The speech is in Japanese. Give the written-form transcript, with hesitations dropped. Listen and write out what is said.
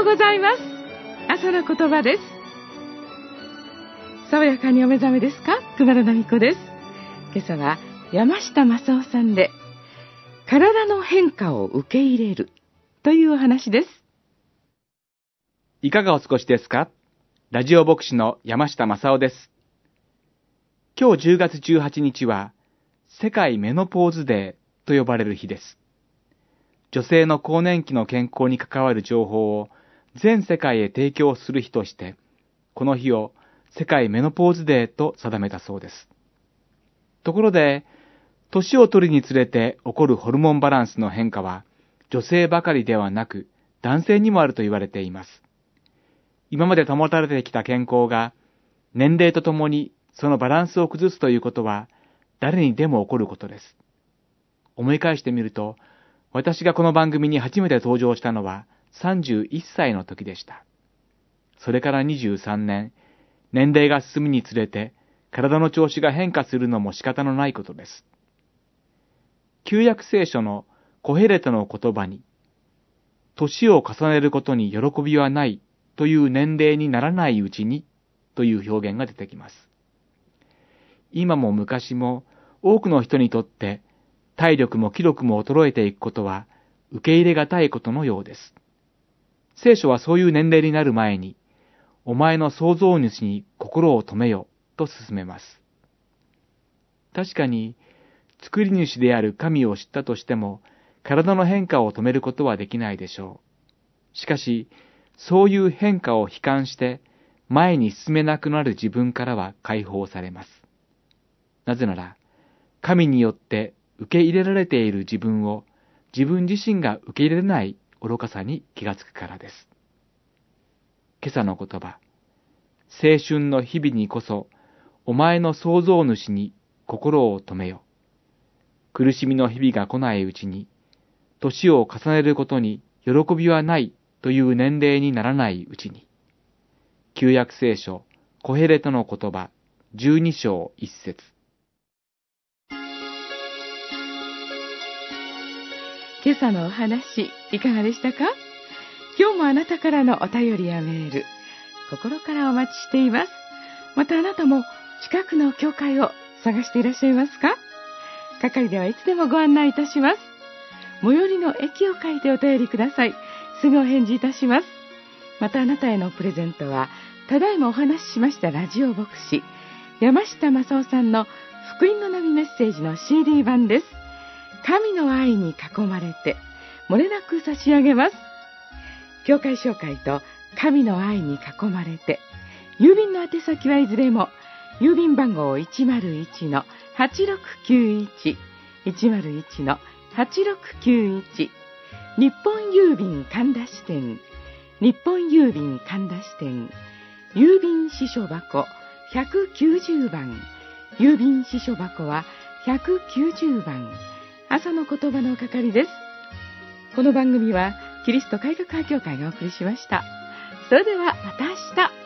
ございます。朝の言葉です。爽やかにお目覚めですか？熊田奈美子です。今朝は山下正夫さんで、体の変化を受け入れるというお話です。 いかがお過ごしですか？ラジオ牧師の山下正夫です。今日10月18日は世界メノポーズデーと呼ばれる日です。女性の更年期の健康に関わる情報を全世界へ提供する日として、この日を世界メノポーズデーと定めたそうです。ところで、年を取るにつれて起こるホルモンバランスの変化は、女性ばかりではなく男性にもあると言われています。今まで保たれてきた健康が、年齢とともにそのバランスを崩すということは、誰にでも起こることです。思い返してみると、私がこの番組に初めて登場したのは31歳の時でした。それから23年、年齢が進むにつれて体の調子が変化するのも仕方のないことです。旧約聖書のコヘレトの言葉に、年を重ねることに喜びはないという年齢にならないうちにという表現が出てきます。今も昔も多くの人にとって体力も気力も衰えていくことは受け入れがたいことのようです。聖書はそういう年齢になる前に、お前の創造主に心を止めよと勧めます。確かに、作り主である神を知ったとしても、体の変化を止めることはできないでしょう。しかし、そういう変化を悲観して、前に進めなくなる自分からは解放されます。なぜなら、神によって受け入れられている自分を自分自身が受け入れない愚かさに気がつくからです。今朝の言葉、青春の日々にこそお前の創造主に心を止めよ。苦しみの日々が来ないうちに、年を重ねることに喜びはないという年齢にならないうちに。旧約聖書コヘレトの言葉12章1節。 今朝のお話、いかがでしたか？今日もあなたからのお便りやメール、心からお待ちしています。またあなたも近くの教会を探していらっしゃいますか？係ではいつでもご案内いたします。最寄りの駅を書いてお便りください。すぐお返事いたします。またあなたへのプレゼントは、ただいまお話ししましたラジオ牧師、山下正夫さんの福音の波メッセージの CD 版です。神の愛に囲まれて、漏れなく差し上げます。教会紹介と神の愛に囲まれて、郵便の宛先はいずれも、郵便番号 101-8691、101-8691、日本郵便神田支店、日本郵便神田支店、郵便支所箱190番、郵便支所箱は190番、朝の言葉の係です。この番組はキリスト改革派教会がお送りしました。それではまた明日。